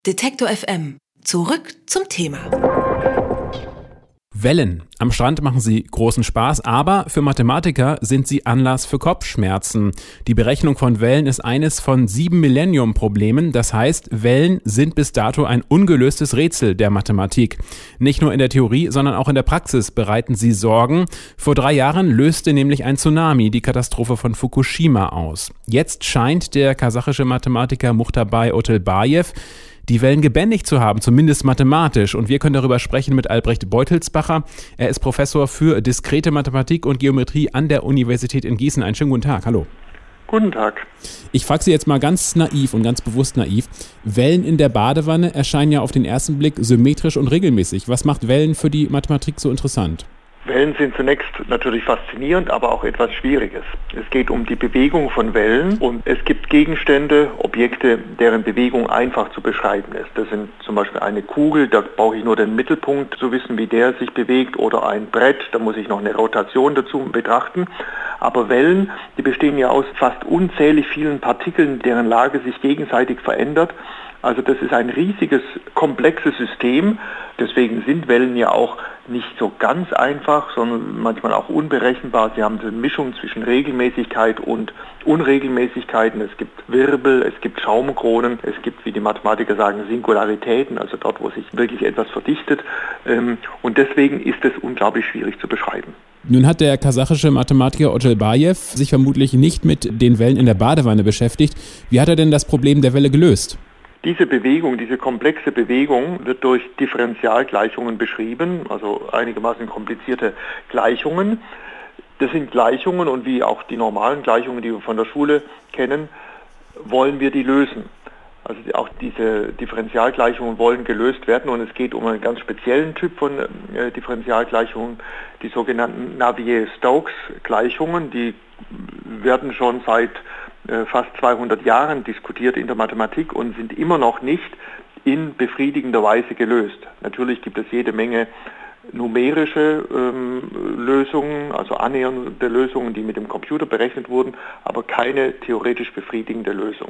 Detektor FM. Zurück zum Thema. Wellen. Am Strand machen sie großen Spaß, aber für Mathematiker sind sie Anlass für Kopfschmerzen. Die Berechnung von Wellen ist eines von 7 Millennium-Problemen. Das heißt, Wellen sind bis dato ein ungelöstes Rätsel der Mathematik. Nicht nur in der Theorie, sondern auch in der Praxis bereiten sie Sorgen. Vor 3 Jahren löste nämlich ein Tsunami die Katastrophe von Fukushima aus. Jetzt scheint der kasachische Mathematiker Muchtabai Otelbajew die Wellen gebändigt zu haben, zumindest mathematisch. Und wir können darüber sprechen mit Albrecht Beutelsbacher. Er ist Professor für diskrete Mathematik und Geometrie an der Universität in Gießen. Einen schönen guten Tag. Hallo. Guten Tag. Ich frage Sie jetzt mal ganz naiv und ganz bewusst naiv. Wellen in der Badewanne erscheinen ja auf den ersten Blick symmetrisch und regelmäßig. Was macht Wellen für die Mathematik so interessant? Wellen sind zunächst natürlich faszinierend, aber auch etwas Schwieriges. Es geht um die Bewegung von Wellen und es gibt Gegenstände, Objekte, deren Bewegung einfach zu beschreiben ist. Das sind zum Beispiel eine Kugel, da brauche ich nur den Mittelpunkt zu wissen, wie der sich bewegt, oder ein Brett, da muss ich noch eine Rotation dazu betrachten. Aber Wellen, die bestehen ja aus fast unzählig vielen Partikeln, deren Lage sich gegenseitig verändert. Also das ist ein riesiges, komplexes System. Deswegen sind Wellen ja auch nicht so ganz einfach, sondern manchmal auch unberechenbar. Sie haben eine Mischung zwischen Regelmäßigkeit und Unregelmäßigkeiten. Es gibt Wirbel, es gibt Schaumkronen, es gibt, wie die Mathematiker sagen, Singularitäten, also dort, wo sich wirklich etwas verdichtet. Und deswegen ist es unglaublich schwierig zu beschreiben. Nun hat der kasachische Mathematiker Otelbajew sich vermutlich nicht mit den Wellen in der Badewanne beschäftigt. Wie hat er denn das Problem der Welle gelöst? Diese Bewegung, diese komplexe Bewegung wird durch Differentialgleichungen beschrieben, also einigermaßen komplizierte Gleichungen. Das sind Gleichungen, und wie auch die normalen Gleichungen, die wir von der Schule kennen, wollen wir die lösen. Also auch diese Differentialgleichungen wollen gelöst werden, und es geht um einen ganz speziellen Typ von Differentialgleichungen, die sogenannten Navier-Stokes-Gleichungen. Die werden schon seit fast 200 Jahren diskutiert in der Mathematik und sind immer noch nicht in befriedigender Weise gelöst. Natürlich gibt es jede Menge numerische Lösungen, also annähernde Lösungen, die mit dem Computer berechnet wurden, aber keine theoretisch befriedigende Lösung.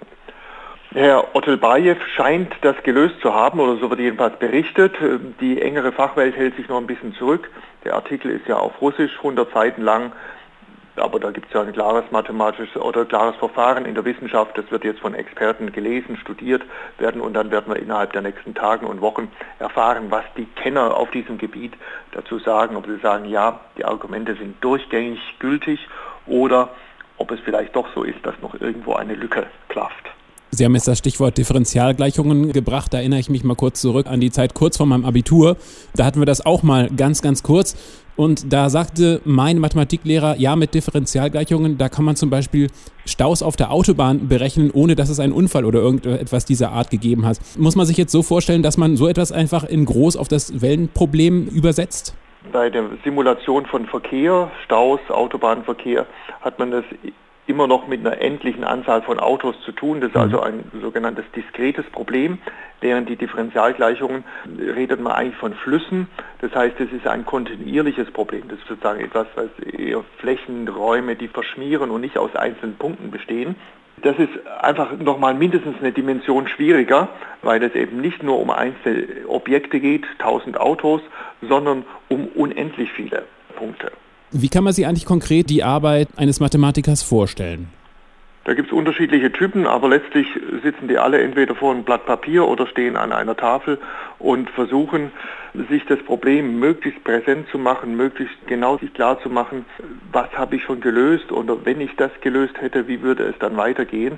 Herr Otelbajew scheint das gelöst zu haben, oder so wird jedenfalls berichtet. Die engere Fachwelt hält sich noch ein bisschen zurück. Der Artikel ist ja auf Russisch, 100 Seiten lang. Aber da gibt es ja ein klares mathematisches oder klares Verfahren in der Wissenschaft. Das wird jetzt von Experten gelesen, studiert werden, und dann werden wir innerhalb der nächsten Tagen und Wochen erfahren, was die Kenner auf diesem Gebiet dazu sagen. Ob sie sagen, ja, die Argumente sind durchgängig gültig, oder ob es vielleicht doch so ist, dass noch irgendwo eine Lücke klafft. Sie haben jetzt das Stichwort Differentialgleichungen gebracht. Da erinnere ich mich mal kurz zurück an die Zeit kurz vor meinem Abitur. Da hatten wir das auch mal ganz, ganz kurz. Und da sagte mein Mathematiklehrer, ja, mit Differentialgleichungen, da kann man zum Beispiel Staus auf der Autobahn berechnen, ohne dass es einen Unfall oder irgendetwas dieser Art gegeben hat. Muss man sich jetzt so vorstellen, dass man so etwas einfach in groß auf das Wellenproblem übersetzt? Bei der Simulation von Verkehr, Staus, Autobahnverkehr, hat man das immer noch mit einer endlichen Anzahl von Autos zu tun. Das ist also ein sogenanntes diskretes Problem. Während die Differentialgleichungen redet man eigentlich von Flüssen. Das heißt, es ist ein kontinuierliches Problem. Das ist sozusagen etwas, was eher Flächenräume, die verschmieren und nicht aus einzelnen Punkten bestehen. Das ist einfach nochmal mindestens eine Dimension schwieriger, weil es eben nicht nur um einzelne Objekte geht, 1000 Autos, sondern um unendlich viele Punkte. Wie kann man sich eigentlich konkret die Arbeit eines Mathematikers vorstellen? Da gibt es unterschiedliche Typen, aber letztlich sitzen die alle entweder vor einem Blatt Papier oder stehen an einer Tafel und versuchen, sich das Problem möglichst präsent zu machen, möglichst genau sich klar zu machen, was habe ich schon gelöst, oder wenn ich das gelöst hätte, wie würde es dann weitergehen.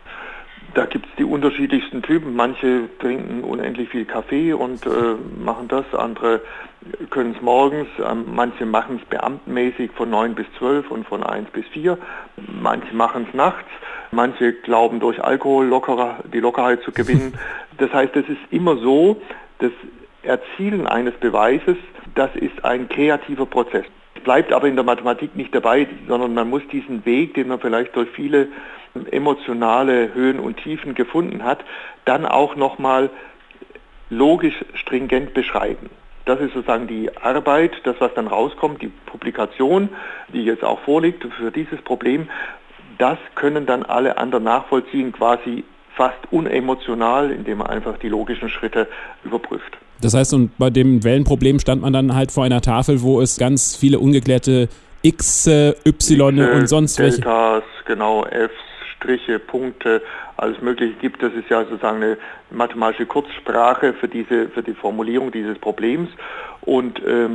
Da gibt es die unterschiedlichsten Typen. Manche trinken unendlich viel Kaffee und machen das, andere können es morgens, manche machen es beamtenmäßig von 9 bis 12 und von 1 bis 4, manche machen es nachts, manche glauben durch Alkohol die Lockerheit zu gewinnen. Das heißt, es ist immer so, das Erzielen eines Beweises, das ist ein kreativer Prozess. Es bleibt aber in der Mathematik nicht dabei, sondern man muss diesen Weg, den man vielleicht durch viele emotionale Höhen und Tiefen gefunden hat, dann auch nochmal logisch stringent beschreiben. Das ist sozusagen die Arbeit, das, was dann rauskommt, die Publikation, die jetzt auch vorliegt für dieses Problem. Das können dann alle anderen nachvollziehen, quasi fast unemotional, indem man einfach die logischen Schritte überprüft. Das heißt, und bei dem Wellenproblem stand man dann halt vor einer Tafel, wo es ganz viele ungeklärte X, Y und sonst welche... Deltas, genau, Fs, Striche, Punkte, alles Mögliche gibt. Das ist ja sozusagen eine mathematische Kurzsprache für die Formulierung dieses Problems. Und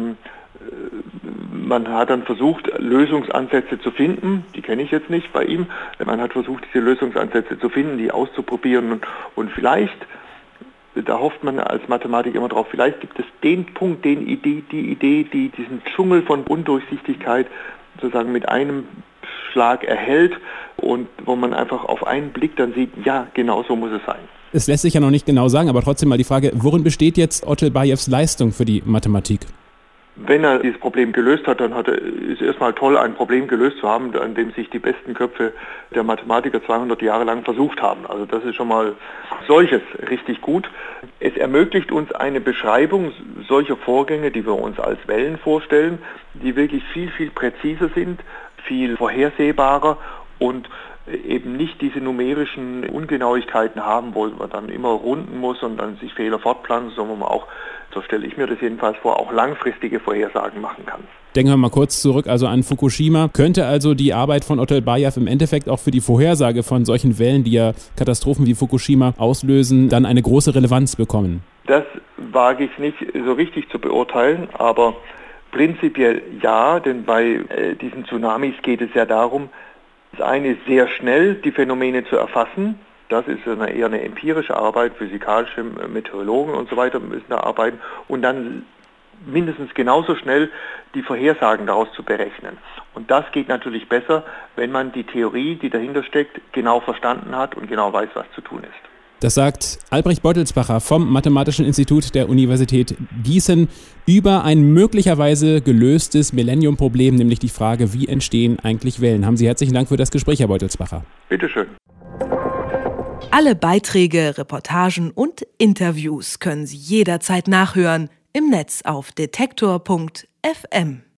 man hat dann versucht, Lösungsansätze zu finden. Die kenne ich jetzt nicht bei ihm. Man hat versucht, diese Lösungsansätze zu finden, die auszuprobieren. Und vielleicht, da hofft man als Mathematiker immer drauf, vielleicht gibt es den Punkt, die Idee, die diesen Dschungel von Undurchsichtigkeit sozusagen mit einem Schlag erhält und wo man einfach auf einen Blick dann sieht, ja, genau so muss es sein. Es lässt sich ja noch nicht genau sagen, aber trotzdem mal die Frage, worin besteht jetzt Otelbajews Leistung für die Mathematik? Wenn er dieses Problem gelöst hat, dann ist erstmal toll, ein Problem gelöst zu haben, an dem sich die besten Köpfe der Mathematiker 200 Jahre lang versucht haben. Also das ist schon mal solches richtig gut. Es ermöglicht uns eine Beschreibung solcher Vorgänge, die wir uns als Wellen vorstellen, die wirklich viel, viel präziser sind, viel vorhersehbarer und eben nicht diese numerischen Ungenauigkeiten haben, wo man dann immer runden muss und dann sich Fehler fortpflanzen, sondern man auch, so stelle ich mir das jedenfalls vor, auch langfristige Vorhersagen machen kann. Denken wir mal kurz zurück, also an Fukushima. Könnte also die Arbeit von Otelbajew im Endeffekt auch für die Vorhersage von solchen Wellen, die ja Katastrophen wie Fukushima auslösen, dann eine große Relevanz bekommen? Das wage ich nicht so richtig zu beurteilen, aber prinzipiell ja, denn bei diesen Tsunamis geht es ja darum, das eine ist sehr schnell die Phänomene zu erfassen. Das ist eher eine empirische Arbeit, physikalische Meteorologen und so weiter müssen da arbeiten. Und dann mindestens genauso schnell die Vorhersagen daraus zu berechnen. Und das geht natürlich besser, wenn man die Theorie, die dahinter steckt, genau verstanden hat und genau weiß, was zu tun ist. Das sagt Albrecht Beutelsbacher vom Mathematischen Institut der Universität Gießen über ein möglicherweise gelöstes Millennium-Problem, nämlich die Frage, wie entstehen eigentlich Wellen. Haben Sie herzlichen Dank für das Gespräch, Herr Beutelsbacher. Bitteschön. Alle Beiträge, Reportagen und Interviews können Sie jederzeit nachhören im Netz auf detektor.fm.